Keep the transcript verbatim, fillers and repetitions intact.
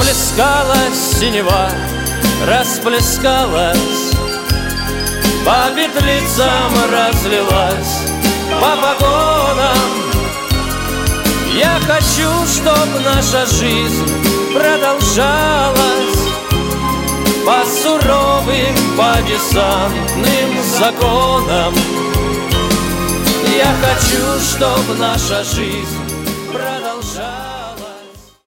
Расплескалась синева, расплескалась, по петлицам разлилась, по погонам. Я хочу, чтоб наша жизнь продолжалась по суровым, по десантным законам. Я хочу, чтоб наша жизнь